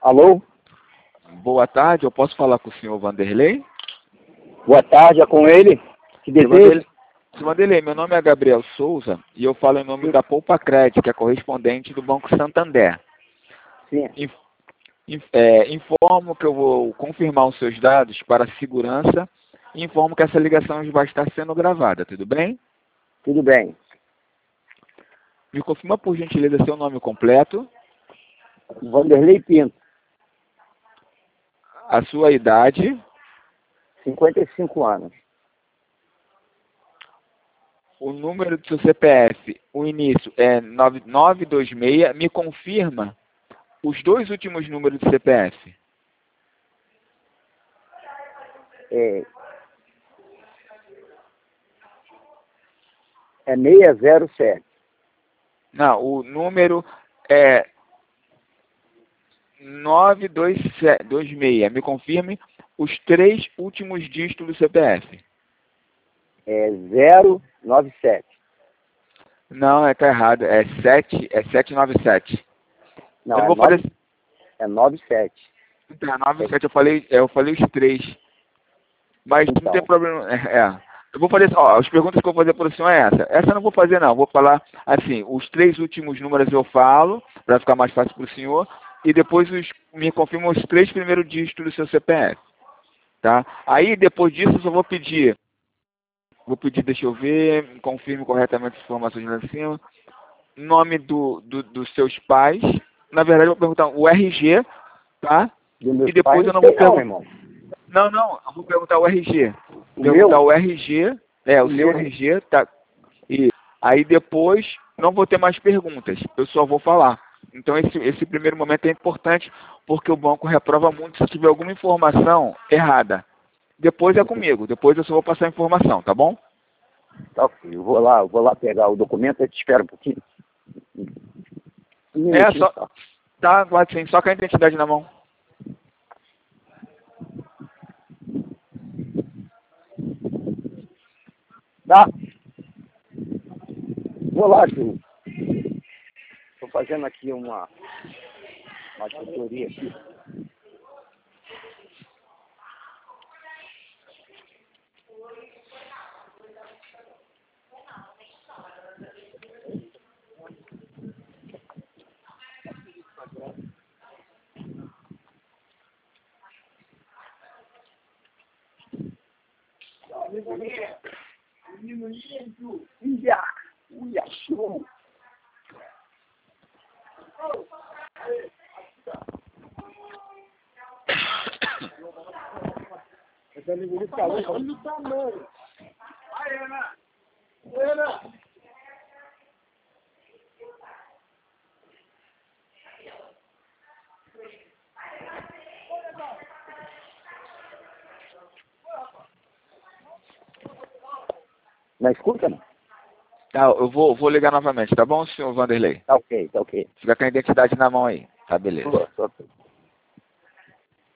Alô? Boa tarde, eu posso falar com o senhor Vanderlei? Boa tarde, é com ele? Que deseja? Senhor Vanderlei, meu nome é Gabriel Souza e eu falo em nome da Poupa Crédito, que é correspondente do Banco Santander. Sim. Informo que eu vou confirmar os seus dados para segurança e informo que essa ligação vai estar sendo gravada, tudo bem? Tudo bem. Me confirma, por gentileza, seu nome completo, Vanderlei Pinto, a sua idade, 55 anos. o número do seu CPF, o início é 9926, me confirma os dois últimos números do CPF. É 607. Não, o número é 9226. Me confirme os três últimos dígitos do CPF. É 097. Não, tá errado. É 797. Não, Eu não é, vou fazer. é 97. Então, 97, eu falei os três. Mas Então. não tem problema. Eu vou fazer, as perguntas que eu vou fazer para o senhor é essa. Essa eu não vou fazer, não. Vou falar assim, os três últimos números eu falo, para ficar mais fácil para o senhor, e depois me confirma os três primeiros dígitos do seu CPF. Tá? Aí, depois disso, eu só vou pedir, deixa eu ver, me confirme corretamente as informações lá em cima. Nome dos seus pais. Na verdade, eu vou perguntar o RG, tá? E depois eu não vou perguntar. irmão. Não, eu vou perguntar o RG. O Perguntar meu? o RG, o seu RG, tá? E aí depois não vou ter mais perguntas, eu só vou falar. Então esse primeiro momento é importante, porque o banco reprova muito se tiver alguma informação errada. Depois é comigo, depois eu só vou passar a informação, tá bom? Tá, ok, eu vou lá pegar o documento, eu te espero um pouquinho. Tá, claro sim, só com a identidade na mão. Tá? Vou lá, tio. Estou fazendo aqui uma tutoria aqui. Olha o tamanho. Vai, Ana. Ana. Não escuta, não? Tá, eu vou ligar novamente, tá bom, senhor Vanderlei? Tá ok, tá ok. Fica com a identidade na mão aí, tá beleza. Tô.